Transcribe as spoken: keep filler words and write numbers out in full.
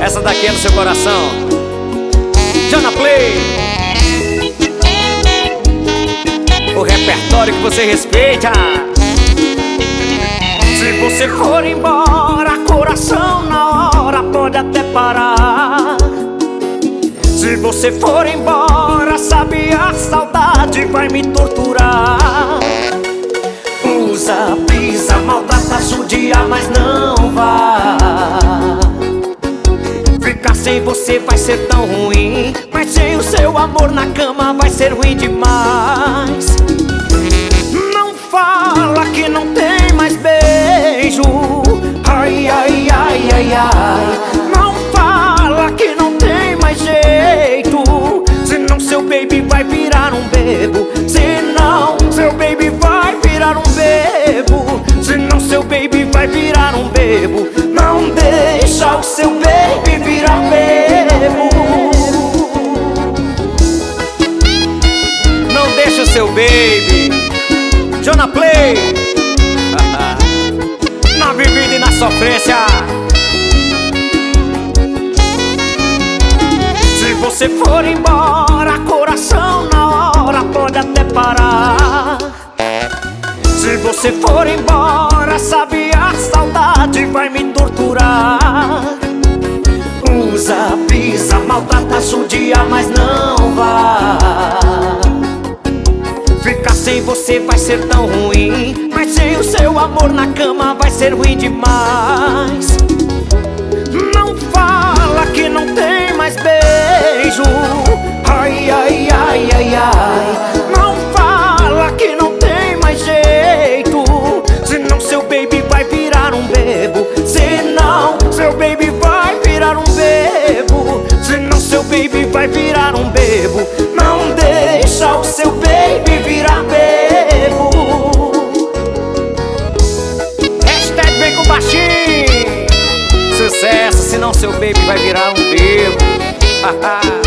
Essa daqui é no seu coração. Jana Play. O repertório que você respeita. Se você for embora, coração na hora pode até parar. Se você for embora, sabe, a saudade vai me torturar. Usa, pisa, maltrata, judia, mas não vá. Ficar sem você vai ser tão ruim, mas sem o seu amor na cama vai ser ruim demais. Não fala que não tem mais beijo. Ai, ai, ai, ai, ai. Não fala que não tem mais jeito. Senão seu baby vai virar um bebo. Senão seu baby vai virar um bebo. Senão seu baby vai virar um bebo. Não deixa o seu baby virar bebo. Não deixa o seu baby. Jana Play. Na bebida e na sofrência. Se você for embora, coração na hora pode até parar. Se você for embora, sabe, a saudade vai me torturar. Usa, pisa, maltrata, judia, mas não vá. Ficar sem você vai ser tão ruim, mas sem o seu amor na cama vai ser ruim demais. Não fala que não tem mais beijo. Ai, ai, ai, ai, ai. Não fala que não tem mais jeito. Senão seu baby vai virar um bebo. Senão seu baby vai virar um bebo. Senão seu baby vai virar um bebo. Não deixa o seu baby virar bebo. Hashtag vem com baixinho. Sucesso, senão seu baby vai virar um bebo.